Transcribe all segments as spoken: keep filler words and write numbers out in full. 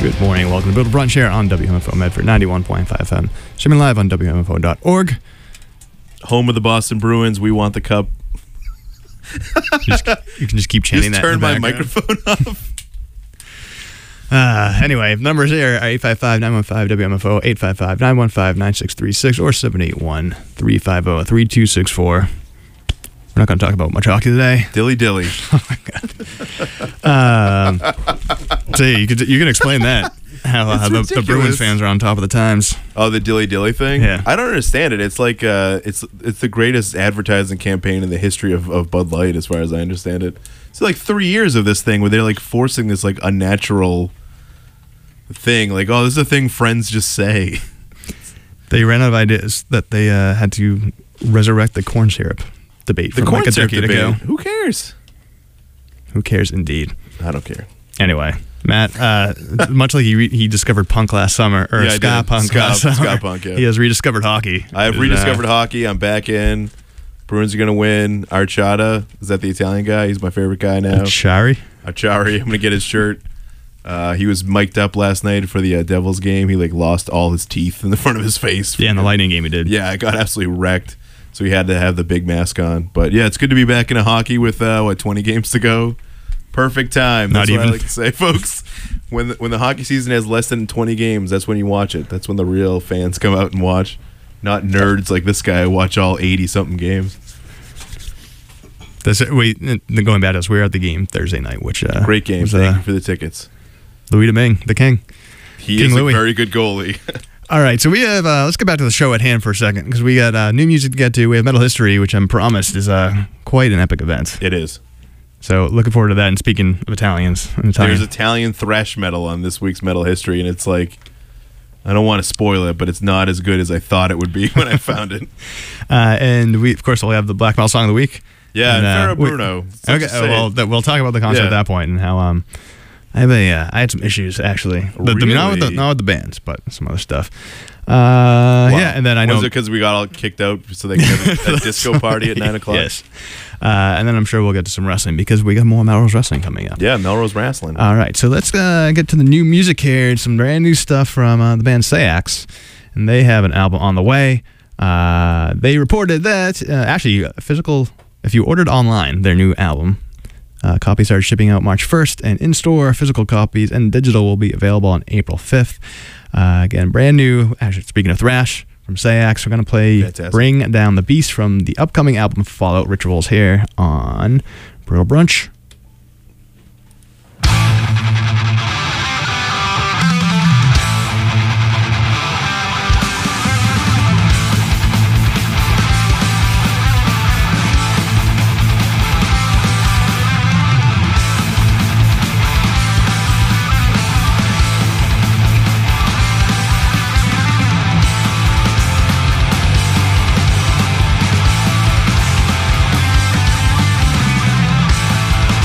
Good morning. Welcome to Build a Brunch here on W M F O Medford ninety-one point five F M. Streaming live on W M F O dot org. Home of the Boston Bruins. We want the cup. You, just, you can just keep chanting just that. Turn my background. microphone off. Uh, anyway, numbers here are eight five five, nine one five, W M F O, eight five five, nine one five, nine six three six, or seven eight one, three five zero, three two six four. We're not going to talk about much hockey today. Dilly dilly. Oh, my God. Um, so yeah, you, could, you can explain that. How, uh, the, the Bruins fans are on top of the times. Oh, the dilly dilly thing? Yeah. I don't understand it. It's like, uh, it's it's the greatest advertising campaign in the history of, of Bud Light, as far as I understand it. It's like three years of this thing where they're like forcing this like unnatural thing. Like, oh, this is a thing friends just say. They ran out of ideas that they uh, had to resurrect the corn syrup debate The from corn like a syrup decade debate. ago. Who cares? Who cares, indeed. I don't care. Anyway, Matt, uh, much like he re- he discovered punk last summer, or Yeah, I ska did. punk Ska- last summer, ska punk, yeah. he has rediscovered hockey. I have And, rediscovered uh, hockey. I'm back in. Bruins are going to win. Archada, is that the Italian guy? He's my favorite guy now. Shari? Achari. I'm going to get his shirt. Uh, he was mic'd up last night for the uh, Devils game. He like lost all his teeth in the front of his face. Yeah, in the Lightning game he did. Yeah, I got absolutely wrecked. So he had to have the big mask on. But yeah, it's good to be back in a hockey with, uh, what, twenty games to go? Perfect time. That's Not what even. I like to say, folks. When the, when the hockey season has less than twenty games, that's when you watch it. That's when the real fans come out and watch. Not nerds like this guy who watch all eighty-something games. That's it. Wait, then going back to us, we were at the game Thursday night, which uh, Great game. was, Thank uh, you for the tickets. Louis Domingue, the king. He King is Louis. a very good goalie. All right, so we have. Uh, let's get back to the show at hand for a second because we got uh, new music to get to. We have Metal History, which I'm promised is uh, quite an epic event. It is. So looking forward to that. And speaking of Italians, and Italian, There's Italian thrash metal on this week's Metal History, and it's like, I don't want to spoil it, but it's not as good as I thought it would be when I found it. uh, and we of course will have the Black Metal Song of the Week. Yeah, And, uh, Ferro we- Bruno. Such Okay, a say. well, that, we'll talk about the concert Yeah. at that point and how um, I have a uh, I had some issues actually. The, the, not with the Really? not with the bands, but some other stuff. Uh, Wow. Yeah, and then I know Was it because we got all kicked out so they could have a, a disco party at nine o'clock? Yes, uh, and then I'm sure we'll get to some wrestling because we got more Melrose Wrestling coming up. Yeah, Melrose Wrestling. All right, so let's uh, get to the new music here and some brand new stuff from uh, the band Sayax, and they have an album on the way. Uh, they reported that uh, actually a physical, if you ordered online their new album, uh, copies are shipping out March first, and in-store physical copies and digital will be available on April fifth. Uh, again, brand new. Actually, speaking of thrash from Sayax, we're going to play Fantastic. Bring Down the Beast from the upcoming album Fallout Rituals here on Brutal Brunch. Thank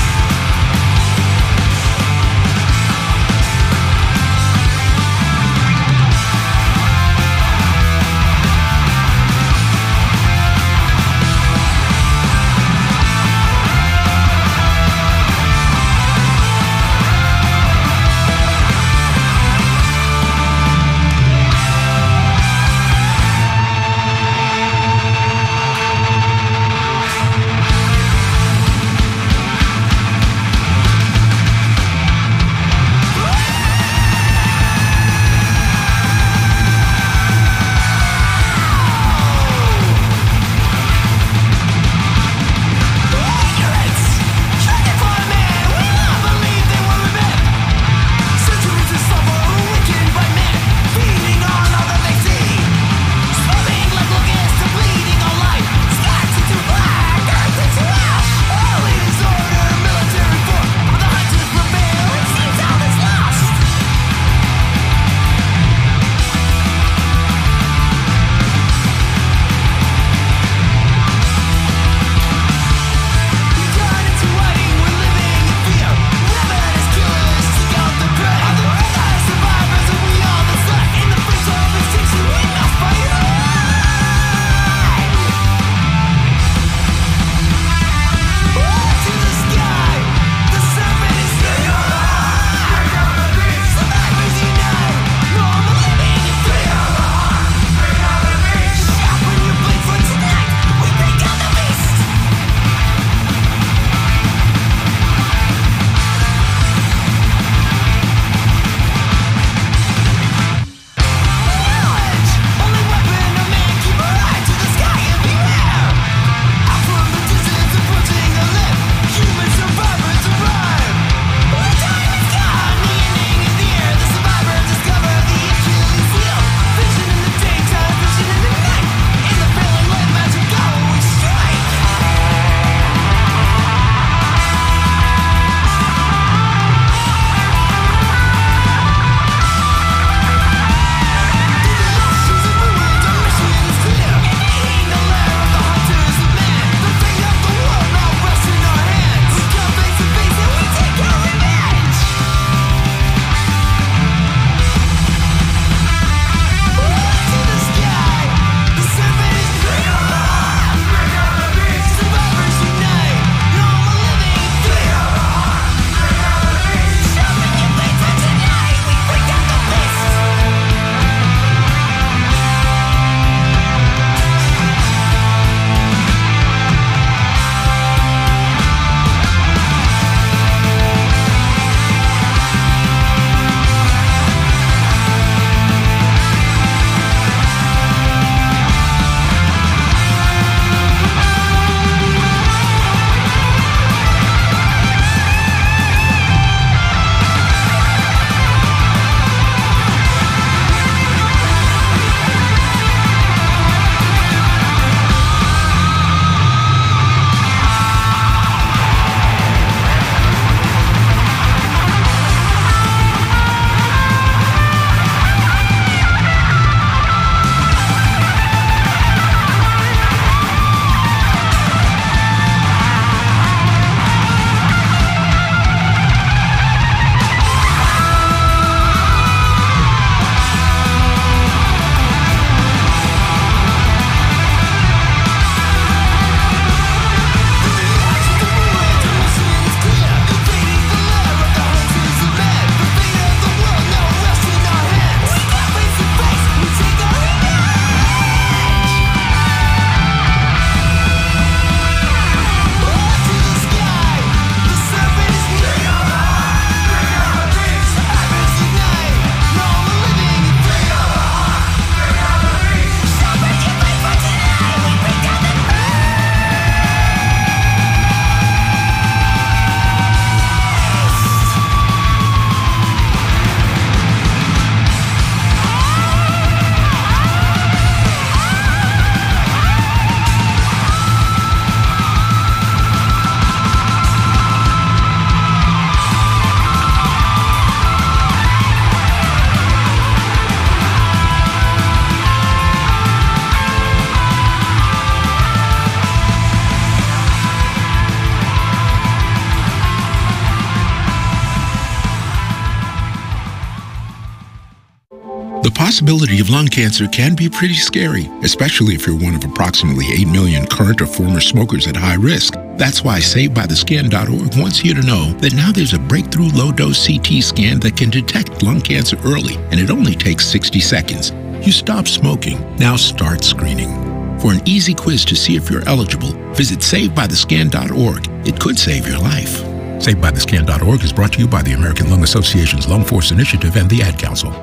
possibility of lung cancer can be pretty scary, especially if you're one of approximately eight million current or former smokers at high risk. That's why Saved By The Skin dot org wants you to know that now there's a breakthrough low-dose C T scan that can detect lung cancer early, and it only takes sixty seconds. You stop smoking, now start screening. For an easy quiz to see if you're eligible, visit Saved By The Skin dot org. It could save your life. Saved By The Skin dot org is brought to you by the American Lung Association's Lung Force Initiative and the Ad Council.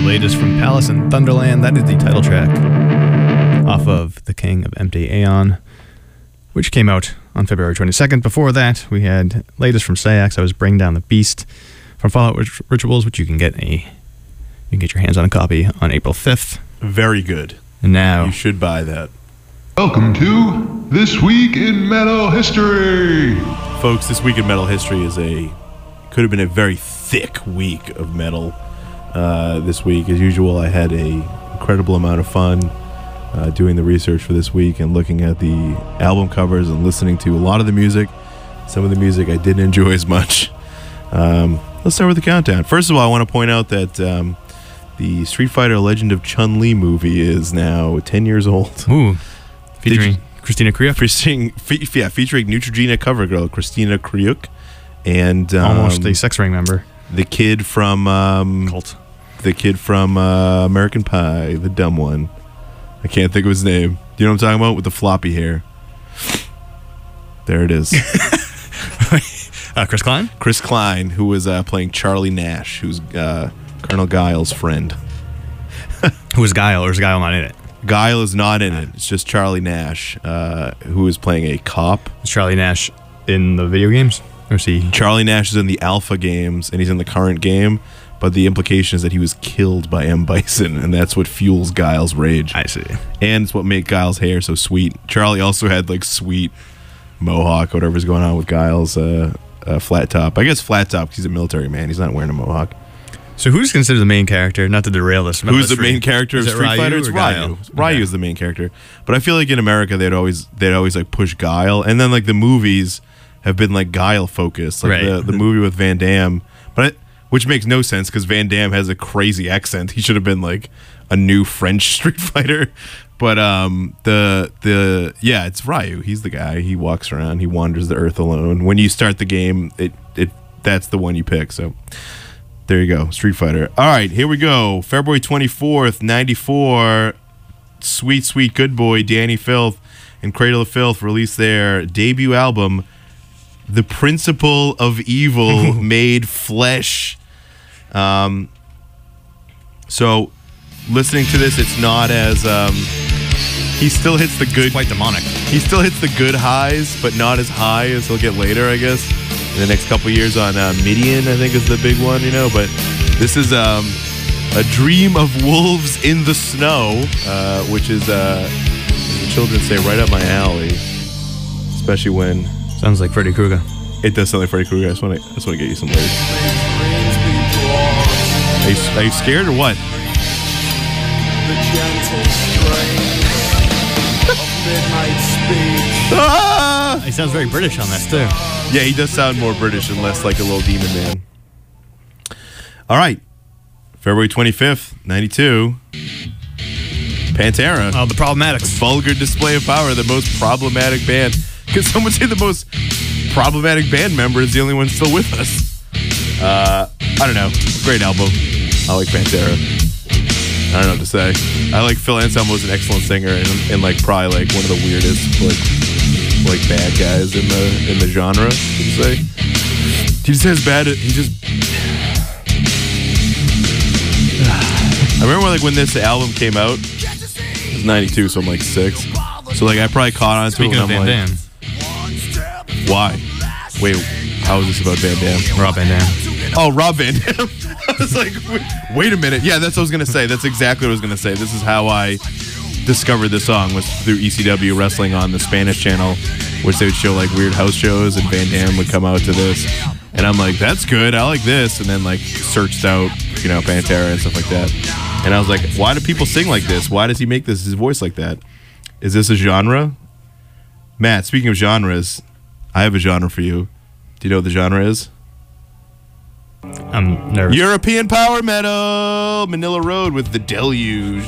latest from Palace and Thunderland. That is the title track off of The King of Empty Aeon, which came out on February twenty-second. Before that, we had latest from Sayax. I was Bring Down the Beast from Fallout Rit- Rituals, which you can get a you can get your hands on a copy on April fifth. Very good. And now you should buy that. Welcome to This Week in Metal History. Folks, This Week in Metal History is a could have been a very thick week of metal. Uh, this week, as usual, I had a incredible amount of fun uh, doing the research for this week and looking at the album covers and listening to a lot of the music. Some of the music I didn't enjoy as much. Um, let's start with the countdown. First of all, I want to point out that um, the Street Fighter Legend of Chun-Li movie is now ten years old. Ooh, featuring Christina Kriuk. Featuring, fe- yeah, featuring Neutrogena cover girl Christina Kriuk. And um, almost a Sex Ring member. The kid from um, Cult. The kid from uh, American Pie, the dumb one. I can't think of his name. Do you know what I'm talking about? With the floppy hair. There it is. uh, Chris Klein? Chris Klein, who was uh, playing Charlie Nash, who's uh, Colonel Guile's friend. Who is Guile, or is Guile not in it? Guile is not in it. It's just Charlie Nash, uh, who is playing a cop. Is Charlie Nash in the video games? Or is he? Charlie Nash is in the alpha games, and he's in the current game, but the implication is that he was killed by M. Bison, and that's what fuels Guile's rage. I see. And it's what made Guile's hair so sweet. Charlie also had, like, sweet mohawk, whatever's going on with Guile's uh, uh, flat top. I guess flat top because he's a military man. He's not wearing a mohawk. So who's considered the main character? Not to derail this. Who's the main character of is it Street Ryu Fighter? It's or Ryu. Guile? Ryu Okay. is the main character. But I feel like in America they'd always they'd always like push Guile, and then like the movies have been like Guile focused, like Right. the the movie with Van Damme, but it, which makes no sense because Van Damme has a crazy accent. He should have been like a new French Street Fighter. But um, the the yeah, it's Ryu. He's the guy. He walks around. He wanders the earth alone. When you start the game, it it that's the one you pick. So there you go, Street Fighter. All right, here we go. February twenty-fourth, ninety-four. Sweet, sweet good boy Danny Filth and Cradle of Filth released their debut album, The Principle of Evil Made Flesh. Um, so listening to this, it's not as um, he still hits the good, Quite demonic. he still hits the good highs, but not as high as he'll get later, I guess, in the next couple years on uh, Midian, I think is the big one, you know. But this is um, A Dream of Wolves in the Snow, uh, which is, uh, as the children say, right up my alley, especially when Sounds like Freddy Krueger. it does sound like Freddy Krueger. I just want to, I just want to get you some lyrics. Are you, are you scared or what? Ah! He sounds very British on this, too. Yeah, he does sound more British and less like a little demon man. All right. February twenty-fifth, ninety-two. Pantera. Oh, the Problematics. Vulgar display of power, the most problematic band. Could someone say the most problematic band member is the only one still with us? Uh, I don't know. Great album. I like Pantera. I don't know what to say. I like Phil Anselmo's an excellent singer and, and like probably like one of the weirdest like like bad guys in the in the genre. Would you say? He just has bad. He just. I remember like when this album came out. It was ninety-two, so I'm like six. So like I probably caught on to it. Speaking when of I'm Van like, Damme, why? Wait, how is this about Van Damme? Rob Van Damme. Oh, Rob Van Dam. I was like, wait, wait a minute. Yeah, that's what I was going to say. That's exactly what I was going to say. This is how I discovered this song, was through E C W wrestling on the Spanish channel, which they would show like weird house shows, and Van Damme would come out to this. And I'm like, that's good. I like this. And then like searched out, you know, Pantera and stuff like that. And I was like, why do people sing like this? Why does he make this his voice like that? Is this a genre? Matt, speaking of genres, I have a genre for you. Do you know what the genre is? I'm nervous. European power metal, Manila Road with The Deluge.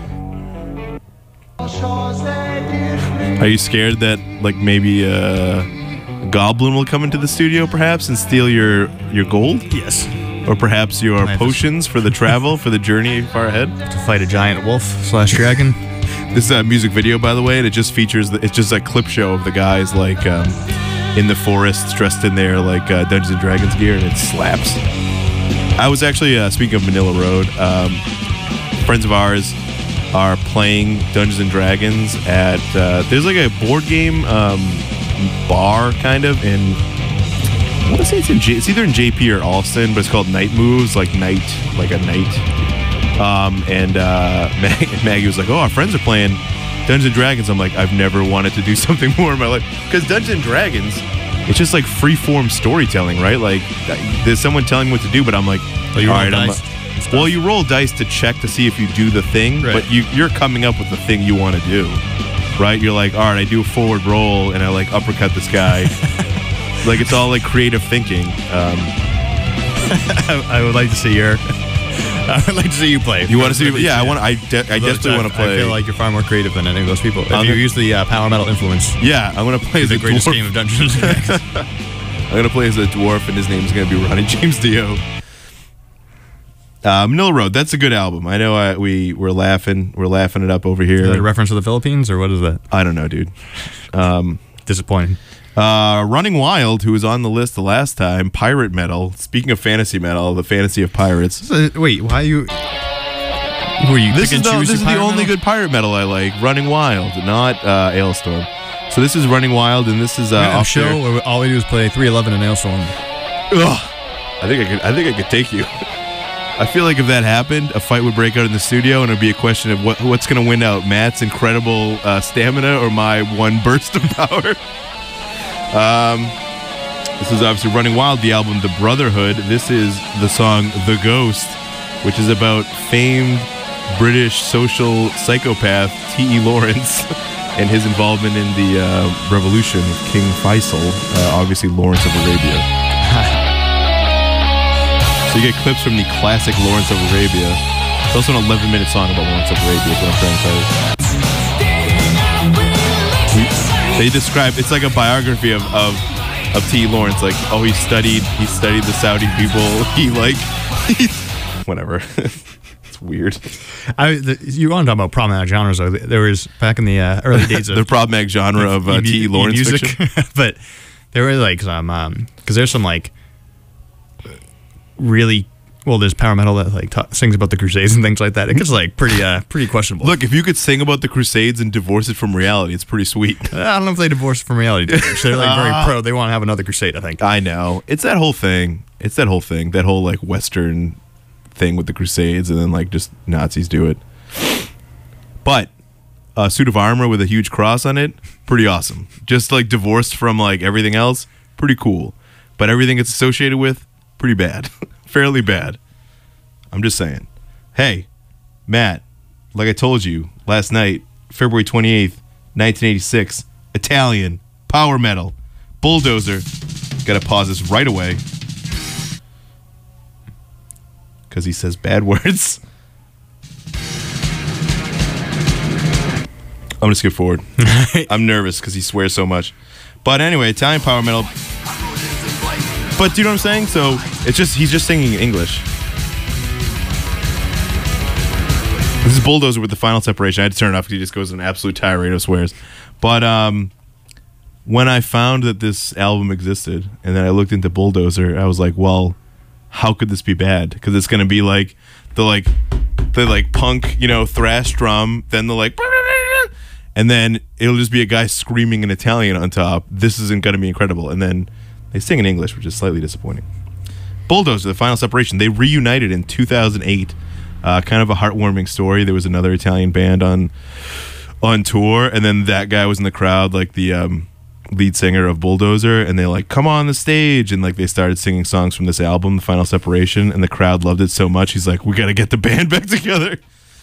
Are you scared that like maybe a goblin will come into the studio perhaps and steal your your gold? Yes. Or perhaps your I have potions for the travel, for the journey far ahead? To fight a giant wolf slash dragon. This is a music video, by the way, and it just features, the, it's just a clip show of the guys like um, in the forest dressed in their like uh, Dungeons and Dragons gear, and it slaps. I was actually, uh, speaking of Manila Road, um, friends of ours are playing Dungeons and Dragons at uh, there's like a board game um, bar kind of in I want to say it's in J- it's either in J P or Alston, but it's called Night Moves, like night, like a night. Um, and uh, Mag- Maggie was like, "Oh, our friends are playing Dungeons and Dragons." I'm like, "I've never wanted to do something more in my life because Dungeons and Dragons, it's just like free form storytelling, right? Like there's someone telling me what to do, but I'm like, So you all roll right, I'm dice a- and stuff? well, you roll dice to check to see if you do the thing, Right. but you, you're coming up with the thing you want to do, right? You're like, all right, I do a forward roll and I like uppercut this guy. Like it's all like creative thinking. Um, I, I would like to see your. I would like to see you play. you want to see? Yeah, I want. I, de- I Those- desperately want to play. I feel like you're far more creative than any of those people. If I'm you the- use the uh, power metal influence, yeah, I'm gonna play as the a greatest dwarf. game of Dungeons and Dragons. I'm gonna play as a dwarf, and his name's gonna be Ronnie James Dio. Uh, Manila Road. That's a good album. I know. I, we we're laughing. We're laughing it up over here. Is that a reference to the Philippines, or what is that? I don't know, dude. Um, Disappointing. Uh, Running Wild, who was on the list the last time, pirate metal. Speaking of fantasy metal, the fantasy of pirates. So, wait, why you? Were you This pick is and the, choose this is your the pirate only metal? good pirate metal I like. Running Wild, not uh, Ailstorm. So this is Running Wild, and this is uh, We're gonna have a off show their- where all we do is play three eleven and Ailstorm. Ugh. I think I could. I think I could take you. I feel like if that happened, a fight would break out in the studio, and it'd be a question of what what's going to win out: Matt's incredible uh, stamina or my one burst of power. Um, this is obviously Running Wild, the album The Brotherhood. This is the song The Ghost, which is about famed British social psychopath T E Lawrence and his involvement in the uh, revolution with King Faisal, uh, obviously Lawrence of Arabia. So you get clips from the classic Lawrence of Arabia. It's also an eleven minute song about Lawrence of Arabia, is what I'm trying to tell you. They describe, it's like a biography of, of, of T. Lawrence. Like, oh, he studied, he studied the Saudi people. He like, he, whatever. It's weird. I, the, you want to talk about problematic genres, though. There was, back in the uh, early days of The problematic genre of uh, e- T. E. Lawrence music, fiction. but there were like some, um, because there's some like really, well, there's power metal that like ta- sings about the Crusades and things like that. It gets like pretty, uh, pretty questionable. Look, if you could sing about the Crusades and divorce it from reality, it's pretty sweet. I don't know if they divorced from reality. Too much. They're like very pro. They want to have another crusade, I think. I know. It's that whole thing. It's that whole thing. That whole like Western thing with the Crusades, and then like just Nazis do it. But a suit of armor with a huge cross on it, pretty awesome. Just like divorced from like everything else, pretty cool. But everything it's associated with, pretty bad. Fairly bad. I'm just saying. Hey, Matt, like I told you last night, February twenty-eighth, nineteen eighty-six, Italian, power metal, Bulldozer. Gotta pause this right away. Because he says bad words. I'm gonna skip forward. I'm nervous because he swears so much. But anyway, Italian power metal. But do you know what I'm saying? So it's just he's just singing English. This is Bulldozer with the final separation. I had to turn it off because he just goes in an absolute tirade of swears. But um, when I found that this album existed, and then I looked into Bulldozer, I was like, well, how could this be bad? Because it's gonna be like the like the like punk, you know, thrash drum, then the like, and then it'll just be a guy screaming in Italian on top. This isn't gonna be incredible, and then they sing in English, which is slightly disappointing. Bulldozer, the final separation. They reunited in two thousand eight. Uh, kind of a heartwarming story. There was another Italian band on on tour, and then that guy was in the crowd, like the um, lead singer of Bulldozer, and they like, come on the stage, and like they started singing songs from this album, The Final Separation, and the crowd loved it so much. He's like, we got to get the band back together.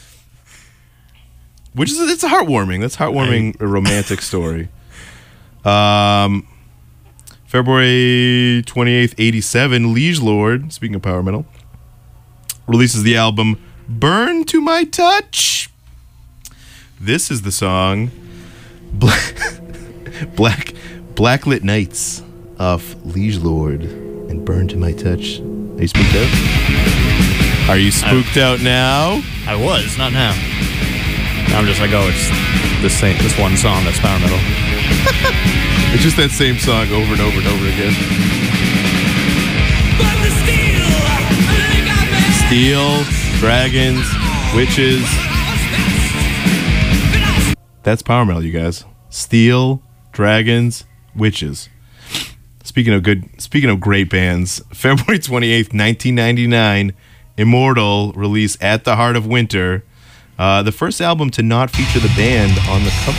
Which is it's a heartwarming. That's heartwarming, a romantic story. Um. February twenty-eighth, eighty-seven, Liege Lord, speaking of power metal, releases the album Burn to My Touch. This is the song Black Black Blacklit Nights of Liege Lord and Burn to My Touch. Are you spooked out? Are you spooked out now? I was, not now. Now I'm just like, oh, it's this same, this one song that's power metal. It's just that same song over and over and over again. Steel, dragons, Witches. That's power metal, you guys. Steel, Dragons, Witches. Speaking of good, speaking of great bands, February twenty-eighth, nineteen ninety-nine, Immortal released At the Heart of Winter, uh, the first album to not feature the band on the cover,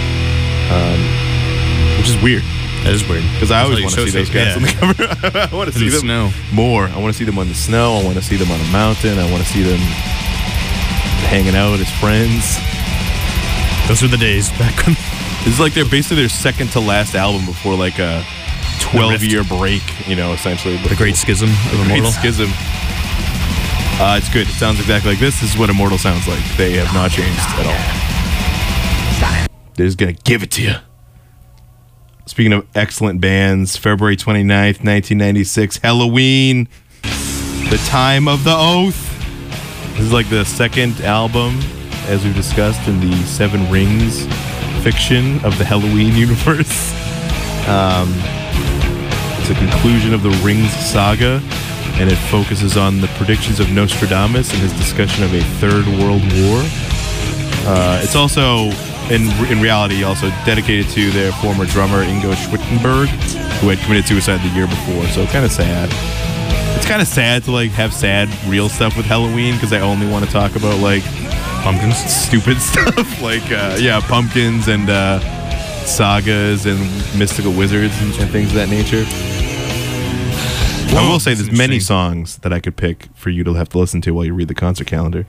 um, which is weird. That is weird. Because I always That's want to see how you those show guys face, on the cover. I want to see the them snow. more. I want to see them on the snow. I want to see them on a mountain. I want to see them hanging out as friends. Those were the days back when. This is like they're basically their second to last album before like a twelve-year break, you know, essentially. The Great Schism of Great Immortal. Schism. Uh, it's good. It sounds exactly like this. This is what Immortal sounds like. They have not changed at all. They're just going to give it to you. Speaking of excellent bands, February twenty-ninth, nineteen ninety-six, Halloween, The Time of the Oath. This is like the second album, as we've discussed, in the Seven Rings fiction of the Halloween universe. Um, it's a conclusion of the Rings saga, and it focuses on the predictions of Nostradamus and his discussion of a third world war. Uh, it's also, in in reality, also dedicated to their former drummer Ingo Schwittenberg, who had committed suicide the year before. So kind of sad. It's kind of sad to like have sad real stuff with Halloween because I only want to talk about like Pumpkins. stupid stuff like uh, yeah, pumpkins and uh, sagas and mystical wizards and, and things of that nature. I will say there's many songs that I could pick for you to have to listen to while you read the concert calendar.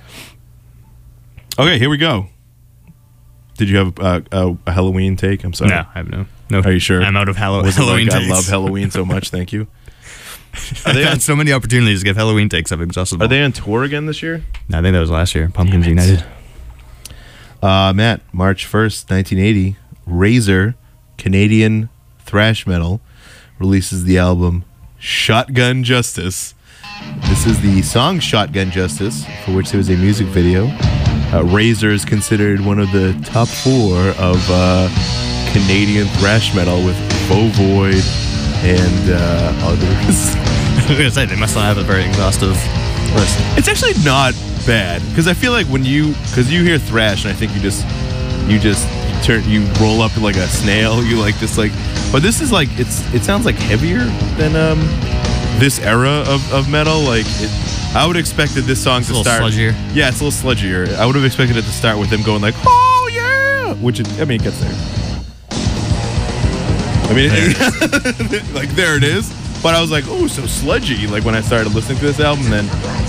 Okay, here we go. Did you have a, a, a Halloween take? I'm sorry. No, I have no. No. Are you sure? I'm out of Hallow- Was it Halloween like, takes. I love Halloween so much. Thank you. Are I've they, on, had so many opportunities to give Halloween takes. I've exhausted them. are they on tour again this year? No, I think that was last year. Pumpkins United. Uh, Matt, March first, nineteen eighty, Razor, Canadian thrash metal, releases the album Shotgun Justice. This is the song Shotgun Justice, for which there was a music video. Uh, Razor is considered one of the top four of uh, Canadian thrash metal with Voivod and uh, others. I was going to say, they must not have a very exhaustive list. It's actually not bad because I feel like when you, because you hear thrash and I think you just, you just turn, you roll up like a snail. You like just like, but this is like it's, it sounds like heavier than um this era of, of metal. Like it, I would have expected this song It's to a little start. sludgier. Yeah, it's a little sludgier. I would have expected it to start with them going like, oh yeah, which it, I mean it gets there. I mean, it, like there it is. But I was like, oh, so sludgy. Like when I started listening to this album, then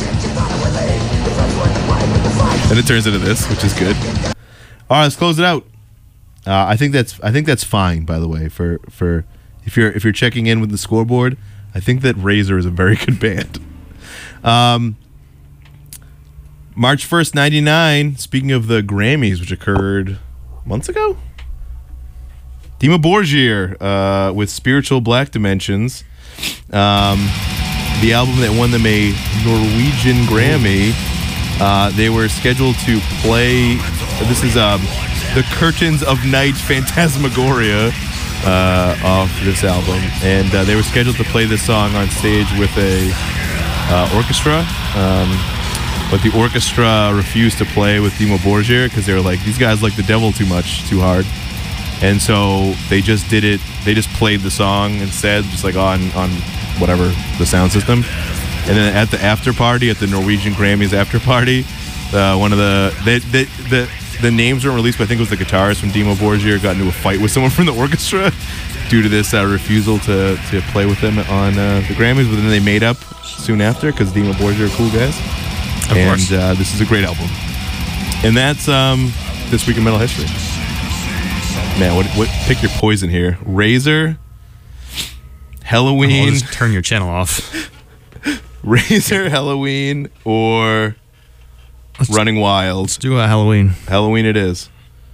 and it turns into this, which is good. All right, let's close it out. Uh, I think that's I think that's fine. By the way, for for if you're if you're checking in with the scoreboard, I think that Razor is a very good band. Um, March first, ninety-nine. Speaking of the Grammys, which occurred months ago, Dimmu Borgir uh, with Spiritual Black Dimensions. Um, the album that won them a Norwegian Grammy. Uh, they were scheduled to play. This is um, the Curtains of Night Phantasmagoria uh, off this album, and uh, they were scheduled to play this song on stage with a uh, orchestra. Um, but the orchestra refused to play with Dimmu Borgir because they were like, these guys like the devil too much, too hard. And so they just did it. They just played the song instead, just like on on whatever the sound system. And then at the after party, at the Norwegian Grammys after party, uh, one of the they, they, the the names weren't released, but I think it was the guitarist from Dimmu Borgir got into a fight with someone from the orchestra due to this uh, refusal to to play with them on uh, the Grammys. But then they made up soon after because Dimmu Borgir are cool guys. Of and course. Uh, this is a great album. And that's um, This Week in Metal History. Man, what, what? Pick your poison here. Razor, Halloween, I'll just turn your channel off. Razor, Halloween, or Let's- Running Wild. Let's do a Halloween. Halloween it is.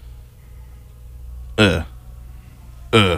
Uh. Uh.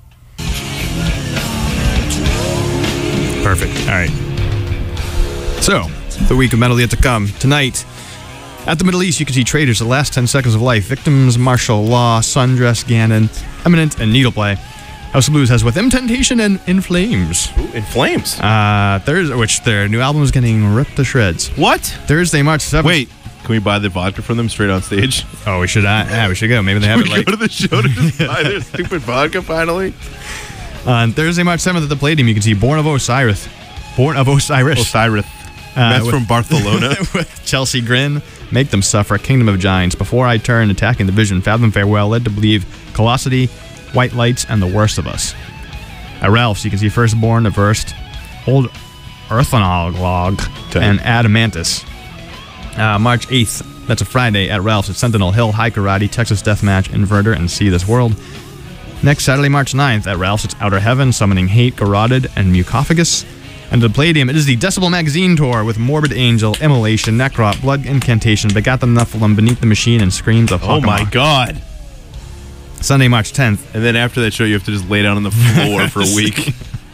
Perfect. All right. So, the week of metal yet to come. Tonight, at the Middle East, you can see Traitors, The Last ten Seconds of Life, Victims, Martial Law, Sundress, Ganon, Eminent, and Needleplay. House of Blues has With Them Temptation and In Flames. Ooh, in flames. Uh, Thursday, which their new album is getting ripped to shreds. What? Thursday, March seventh. Wait, Can we buy the vodka from them straight on stage? Oh, we should. Uh, yeah, we should go. Maybe they have we it like go to the show to just buy their stupid vodka finally. on Thursday, March seventh at the Palladium. You can see Born of Osiris. Born of Osiris. Osiris. Uh, That's with- from Barcelona. with Chelsea Grin, Make Them Suffer, Kingdom of Giants, Before I Turn, Attacking the Vision, Fathom Farewell, Led to Believe, Colossity, White Lights, and The Worst of Us. At Ralph's, you can see Firstborn, Averst, Old Earthanolog, Tight. and Adamantis. Uh, March eighth, that's a Friday, at Ralph's at Sentinel Hill, High Karate, Texas Deathmatch, Inverter, and See This World. Next Saturday, March ninth, at Ralph's, it's Outer Heaven, Summoning Hate, Garroted, and Mucophagus. And at the Palladium, it is the Decibel Magazine Tour with Morbid Angel, Immolation, Necrot, Blood Incantation, Begat the Nephilim, Beneath the Machine, and Screams of Oh my Hawkmoth. god. Sunday, March tenth. And then after that show, you have to just lay down on the floor for a week.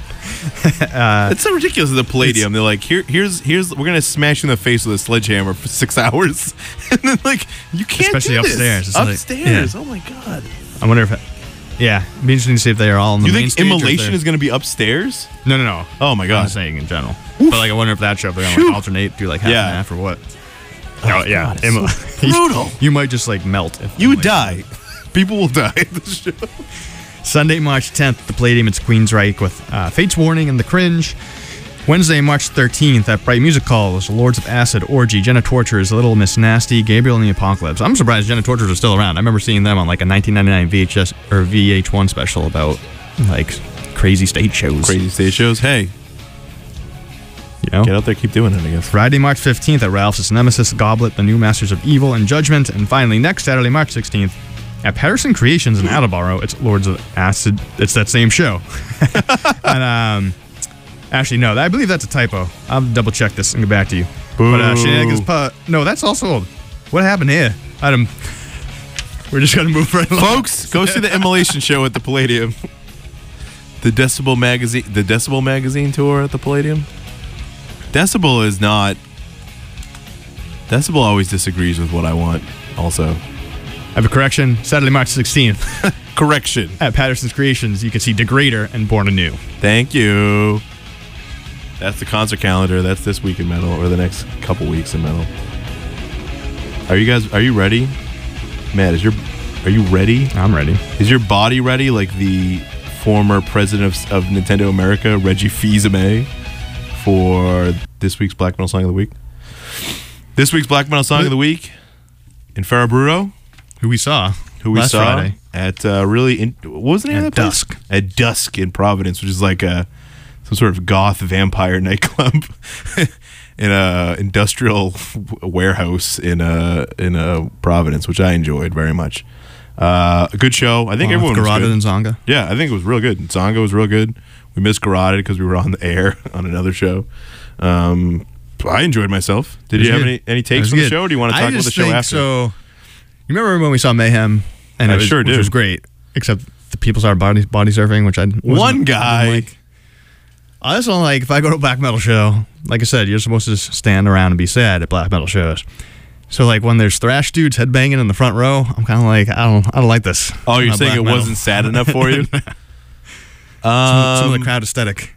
uh, it's so ridiculous at the Palladium. They're like, here, here's, here's, we're gonna smash you in the face with a sledgehammer for six hours, and then like, you can't Especially do this. upstairs. It's like- upstairs. yeah. Oh my god. I wonder if... Yeah, it'd be interesting to see if they are all on the You main think stage or if Immolation they're- is gonna be upstairs? No, no, no. Oh my I'm god. just saying in general. But like, I wonder if that show, they're gonna like alternate, do like half Yeah. and half or what. Oh, yeah. God, it's Immo- so brutal. You might just like melt. If You would Immolation- die. People will die at this show. Sunday, March tenth, at the Palladium, it's Queensryche with uh, Fate's Warning and The Cringe. Wednesday, March thirteenth, at Bright Music Halls, Lords of Acid, Orgy, Jenna Tortures, Little Miss Nasty, Gabriel and the Apocalypse. I'm surprised Jenna Tortures are still around. I remember seeing them on like a nineteen ninety-nine V H S or V H one special about like crazy stage shows. Crazy stage shows. Hey, you know? get out there, keep doing it. I guess. Friday, March fifteenth, at Ralph's, it's Nemesis, Goblet, The New Masters of Evil, and Judgment. And finally, next Saturday, March sixteenth, at Patterson Creations in Attleboro, it's Lords of Acid. It's that same show. and um, actually, no, I believe that's a typo. I'll double check this and get back to you. But uh, Boo. Shenanigans Pu- No, that's also old. What happened here? Adam, we're just gonna move right along. Folks, go see the Immolation show at the Palladium. The Decibel magazine, the Decibel magazine tour at the Palladium. Decibel is not. Decibel always disagrees with what I want. Also, I have a correction. Saturday, March sixteenth, correction. at Patterson's Creations, you can see Degrader and Born Anew. Thank you. That's the concert calendar. That's this week in metal, or the next couple weeks in metal. Are you guys? Are you ready? Matt, is your? Are you ready? I'm ready. Is your body ready? Like the former president of, of Nintendo America, Reggie Fils-Aimé, for this week's Black Metal Song of the Week. This week's Black Metal Song of the Week, Infera Bruto, Who we saw. who we last saw Friday. at uh, really in, what was the name At of that place? Dusk. At Dusk in Providence, which is like a some sort of goth vampire nightclub in a industrial warehouse in a in a Providence, which I enjoyed very much. Uh, a good show. I think Uh, everyone was Garroted good. and Zonga. Yeah, I think it was real good. Zonga was real good. We missed Garroted because we were on the air on another show. Um, I enjoyed myself. Did It was you have good. any, any It takes was from the good. show, or do you want to I talk about just the show think after? So, you remember when we saw Mayhem? And I it was, sure which do. was great, except the people started body, body surfing, which I wasn't- One guy. I didn't like. I just don't like, if I go to a black metal show, like I said, you're supposed to just stand around and be sad at black metal shows. So like when there's thrash dudes headbanging in the front row, I'm kind of like, I don't, I don't like this. Oh, you're Not saying black it metal. wasn't sad enough for you? some, some of the Um, crowd aesthetic.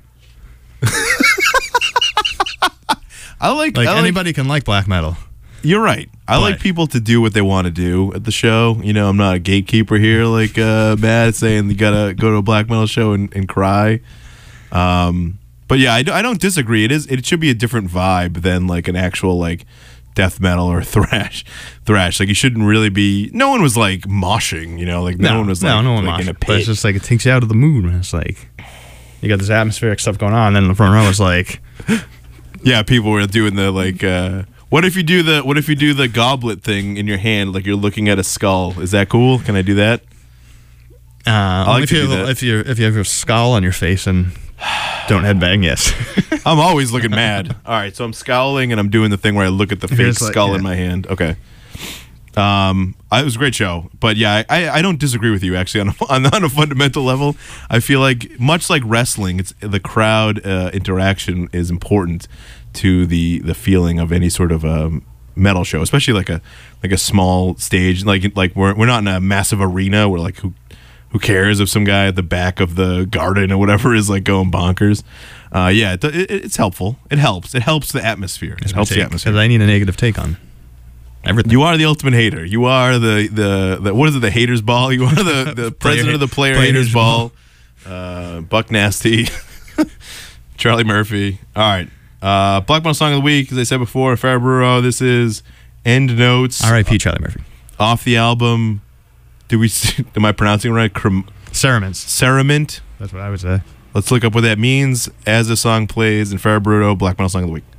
I like, Like I like anybody can like black metal. You're right. I But- like people to do what they want to do at the show. You know, I'm not a gatekeeper here, like uh, Matt saying you gotta go to a black metal show and, and cry. Um, but yeah, I, do, I don't disagree. It is. It should be a different vibe than like an actual like death metal or thrash. Thrash. Like you shouldn't really be. No one was like moshing. You know, like no, one was like, no, no one like in a moshing, but it's pit. just like it takes you out of the mood, man. It's like you got this atmospheric stuff going on, and then in the front row it's like, Yeah, people were doing the like. Uh, what if you do the What if you do the goblet thing in your hand, like you're looking at a skull? Is that cool? Can I do that? uh, like if to you do that. if you if you have your skull on your face and don't headbang, yes. I'm always looking mad. All right, so I'm scowling and I'm doing the thing where I look at the fake Here's like- skull yeah. in my hand. Okay. Um, I, it was a great show, but yeah, I, I don't disagree with you actually on a, on, on a fundamental level. I feel like much like wrestling, it's the crowd uh, interaction is important to the the feeling of any sort of um, metal show, especially like a like a small stage. Like like we're we're not in a massive arena where like who who cares if some guy at the back of the garden or whatever is like going bonkers. Uh, yeah, it, it, it's helpful. It helps. It helps the atmosphere. It helps the atmosphere. Because I need a negative take on. everything. You are the ultimate hater. You are the the, the what is it? The haters ball. You are the, the president of the player, player haters haters ball. Uh, Buck Nasty, Charlie Murphy. All right. Uh, Black Metal Song of the Week, as I said before, February. This is End Notes. R I P Charlie Murphy. Off the album. Do we? Am I pronouncing it right? Crum- Ceraments. Cerament. That's what I would say. Let's look up what that means as the song plays in February. Black Metal Song of the Week.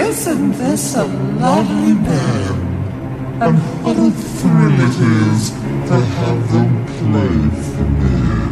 Isn't this a lovely man? And what a thrill it is to have them play for me.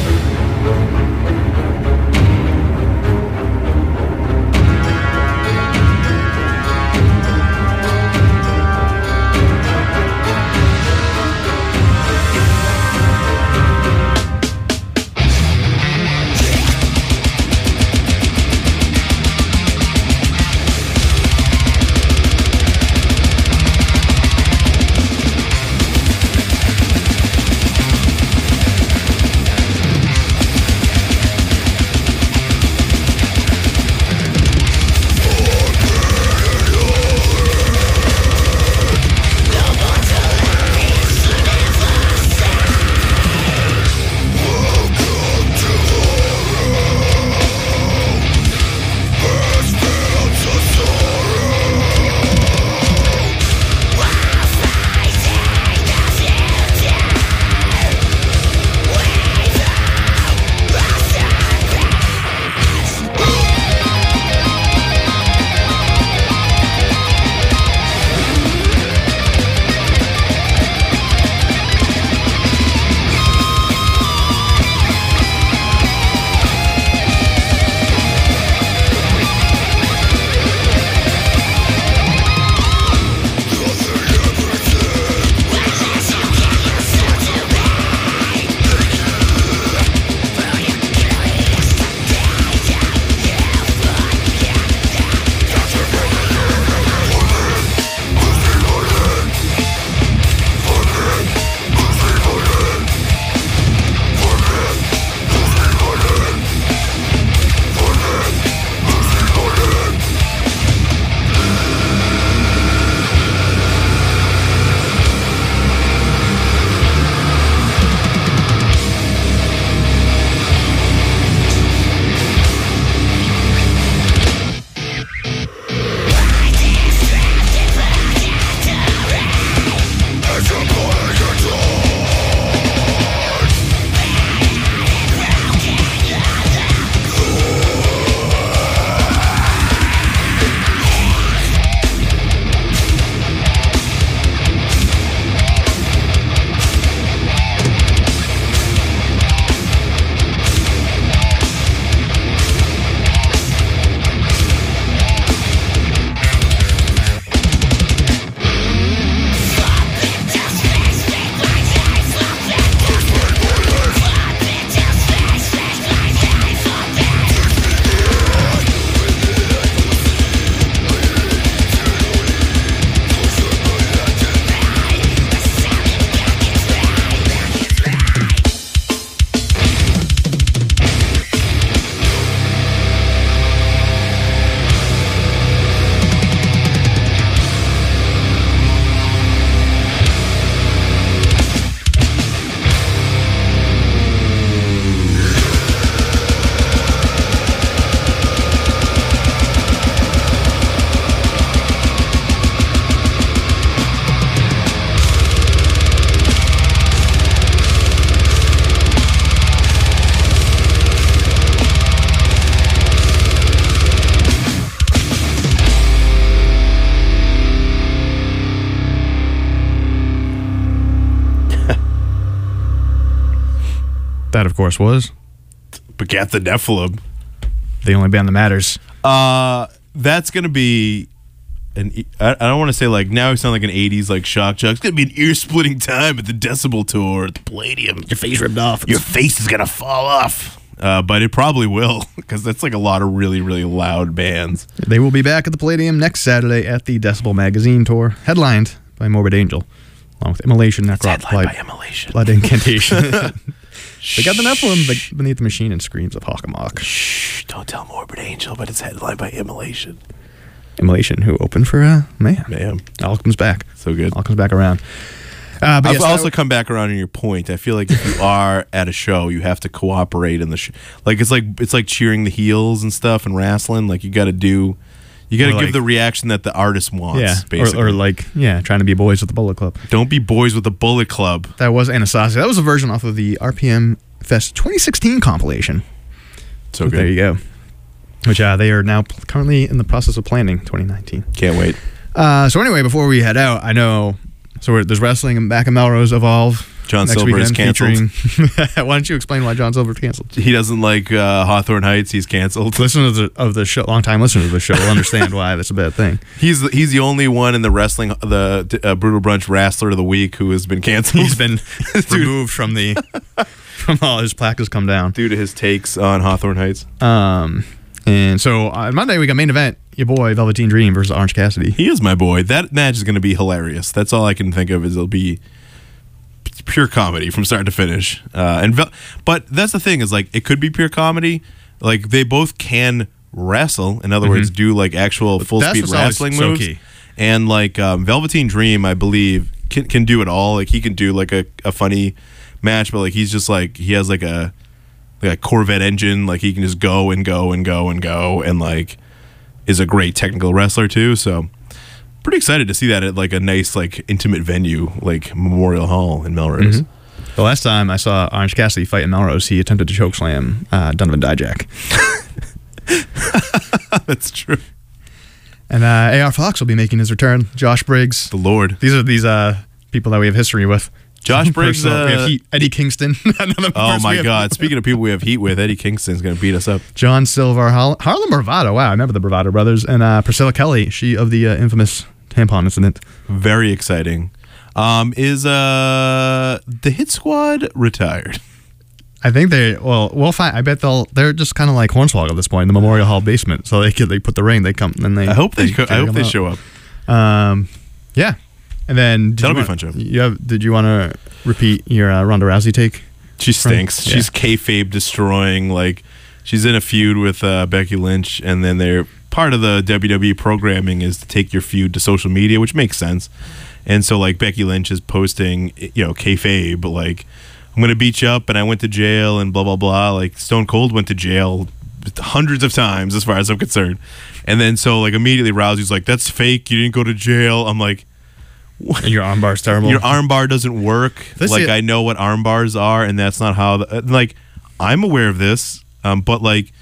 That, of course, was Begat the Nephilim. the only band that matters. Uh, that's gonna be an. I, I don't want to say like now. We sound like an eighties like shock jock. It's gonna be an ear splitting time at the Decibel Tour at the Palladium. Your face ripped off. Your face is gonna fall off. Uh, but it probably will because that's like a lot of really really loud bands. They will be back at the Palladium next Saturday at the Decibel Magazine Tour, headlined by Morbid Angel, along with Immolation, Necrop, Headlined Blood, by Immolation. Blood Incantation. They got the Nephilim be- beneath the machine and screams of Hawkamok. Shh! Don't tell Morbid Angel, but it's headlined by Immolation. Immolation, who opened for uh, Mayhem. Mayhem. All comes back. So good. All comes back around. Uh, but I've yes, also I- come back around on your point. I feel like if you are at a show, you have to cooperate in the show. Like it's like it's like cheering the heels and stuff and wrestling. Like you got to do, you got to Or give like- the reaction that the artist wants. yeah, basically. or, or like yeah, trying to be boys with the Bullet Club. Don't be boys with the Bullet Club. That was Anastasia. That was a version off of the R P M Fest twenty sixteen compilation. So But good. there you go. which uh, they are now p- currently in the process of planning twenty nineteen. Can't wait. Uh, so anyway, before we head out, I know so we're, there's wrestling back in Melrose Evolve. John next Silver is weekend, canceled. featuring- Why don't you explain why John Silver's canceled? He doesn't like uh, Hawthorne Heights. He's canceled. Listeners of the, of the show, long time listeners of the show, will understand why that's a bad thing. He's the, he's the only one in the wrestling, the uh, Brutal Brunch Wrestler of the Week who has been canceled. He's been removed from the from all his plaque has come down. due to his takes on Hawthorne Heights. Um, and so on Monday we got main event. Your boy Velveteen Dream versus Orange Cassidy. He is my boy. That match is going to be hilarious. That's all I can think of. Is it'll be pure comedy from start to finish. Uh, and Vel- but that's the thing is like it could be pure comedy. Like they both can wrestle. In other words, do like actual full That's speed what's always wrestling so moves. key. And like um, Velveteen Dream, I believe can can do it all. Like he can do like a, a funny match, but like he's just like he has like a like a Corvette engine. Like he can just go and go and go and go and like is a great technical wrestler too. So pretty excited to see that at like a nice like intimate venue like Memorial Hall in Melrose. Mm-hmm. The last time I saw Orange Cassidy fight in Melrose, he attempted to chokeslam uh, Donovan Dijak. That's true. And uh, A R Fox will be making his return. Josh Briggs. The Lord. These are these uh, people that we have history with. Josh Briggs. Personal- we Uh, have Heat. Eddie Kingston. Another oh person we my have- God! Speaking of people we have heat with, Eddie Kingston's going to beat us up. John Silver, Har- Harlem Bravado. Wow, I remember the Bravado brothers. And uh, Priscilla Kelly, she of the uh, infamous tampon incident. Very exciting. Um, is uh the Hit Squad retired? I think they well we'll find. I bet they'll they're just kind of like Hornswoggle at this point in the Memorial Hall basement. So they could they put the ring, they come and they. I hope they. co- I carry hope them they out. show up. Um, yeah, and then did That'll you be a want- fun show. You have, did you want to repeat your uh, Ronda Rousey take? She stinks. Yeah. She's kayfabe destroying. Like she's in a feud with uh, Becky Lynch, and then they're part of the W W E programming is to take your feud to social media, which makes sense. And so like Becky Lynch is posting, you know, kayfabe like I'm gonna beat you up, and I went to jail, and blah blah blah. Like Stone Cold went to jail hundreds of times, as far as I'm concerned. And then so like immediately Rousey's like, "That's fake. You didn't go to jail." I'm like, And your armbar's terrible. your armbar doesn't work. This like is- I know what arm bars are, and that's not how. The, like I'm aware of this, um, but like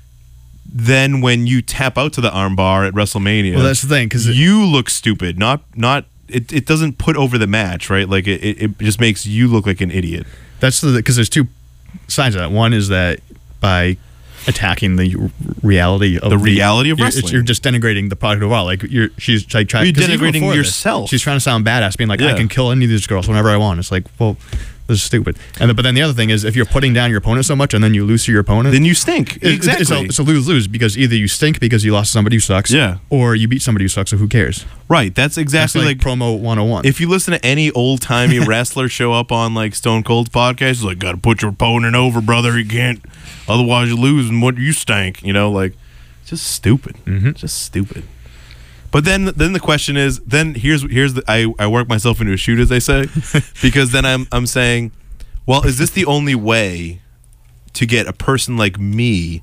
then when you tap out to the arm bar at WrestleMania, Well, that's the thing, 'cause it- you look stupid. Not not it. It doesn't put over the match, right? Like it. It, it just makes you look like an idiot. That's the because there's two sides of that. One is that by attacking the r- reality of The reality of you're, it's- wrestling. you're just denigrating the product overall. Like you're, she's like trying. You're 'cause even denigrating before this, yourself. she's trying to sound badass, being like, I Yeah. can kill any of these girls whenever I want. It's like, well, this is stupid. And the, but then the other thing is, if you're putting down your opponent so much, and then you lose to your opponent, Then you stink. it- it- exactly. It's a, it's a lose-lose because either you stink because you lost to somebody who sucks, Yeah. or you beat somebody who sucks. So who cares? right. That's That's exactly like, like. promo one oh one. if you listen to any old timey wrestler show up on like Stone Cold's podcast, it's like, gotta put your opponent over, brother. You can't, otherwise you lose, and what you stank. You know, like, it's just stupid. Mm-hmm. Just stupid. But then, then the question is, then here's here's the I, I work myself into a shoot, as they say, because then I'm I'm saying, well, is this the only way to get a person like me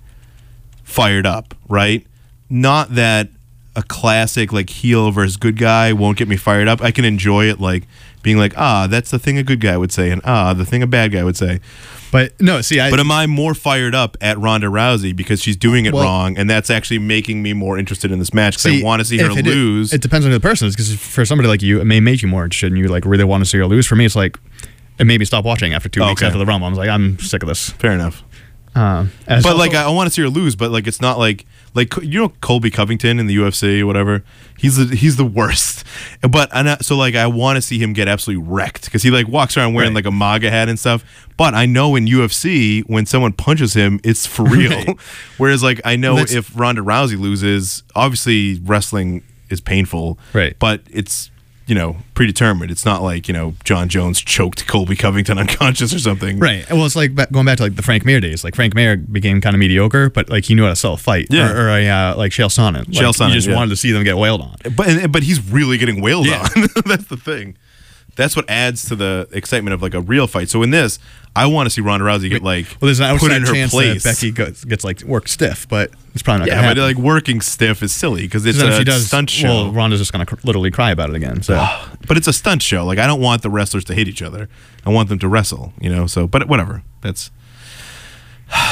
fired up, right? Not that a classic like heel versus good guy won't get me fired up. I can enjoy it like being like, ah, that's the thing a good guy would say, and ah, the thing a bad guy would say. But no, see, I But am I more fired up at Ronda Rousey because she's doing it Well- wrong, and that's actually making me more interested in this match because I See, want to see her if it, lose? It depends on who the person is, because for somebody like you, it may make you more interested, and you like really want to see her lose. For me, it's like it made me stop watching after two weeks Okay. after the Rumble. I was like, I'm sick of this. Fair enough. Um, and it's But also- like, I want to see her lose. But like, it's not like like you know Colby Covington in the U F C or whatever. He's the he's the worst. But and I, so like, I want to see him get absolutely wrecked because he like walks around wearing Right. like a MAGA hat and stuff. But I know in U F C when someone punches him, it's for real. Right. Whereas like I know Well, that's- if Ronda Rousey loses, obviously wrestling is painful. Right. But it's, you know, predetermined. It's not like, you know, John Jones choked Colby Covington unconscious or something. right. Well, it's like ba- going back to like the Frank Mir days. Like Frank Mir became kind of mediocre, but like he knew how to sell a fight. Yeah. Or, or a, uh, like Chael Sonnen. Like, Chael Sonnen, You just yeah. wanted to see them get wailed on. But and- but he's really getting wailed Yeah. on. That's the thing. That's what adds to the excitement of like a real fight. So in this, I want to see Ronda Rousey get like Well, there's an put outside in her chance place. that Becky gets, gets like worked stiff, but it's probably not yeah, going to but happen. like working stiff is silly because it's Then a if she does, stunt show. well, Ronda's just going to cr- literally cry about it again. So But it's a stunt show. Like I don't want the wrestlers to hit each other. I want them to wrestle. You know. So, but whatever. That's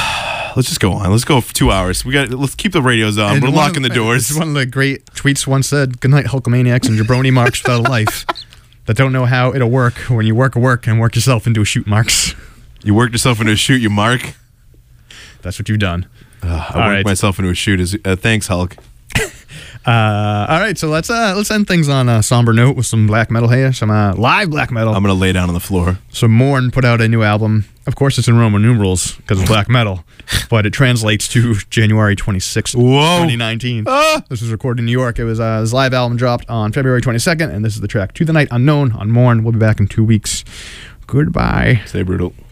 let's just go on. Let's go for two hours. We got. Let's keep the radios on. And We're one locking of- the doors. This is one of the great tweets once said, "Good night, Hulkamaniacs and jabroni marks without a life that don't know how it'll work when you work a work and work yourself into a shoot marks." You worked yourself into a shoot, you mark. That's what you've done. Uh, I All worked right. myself into a shoot. As, uh, thanks, Hulk. Uh, all right, so let's uh, let's end things on a somber note with some black metal here, some uh, live black metal. I'm gonna lay down on the floor. So Mourn put out a new album. Of course, it's in Roman numerals because it's black metal, but it translates to January twenty-sixth, Whoa. twenty nineteen. Ah! This was recorded in New York. It was uh, his live album dropped on February twenty-second, and this is the track "To the Night Unknown" on Mourn. We'll be back in two weeks. Goodbye. Stay brutal.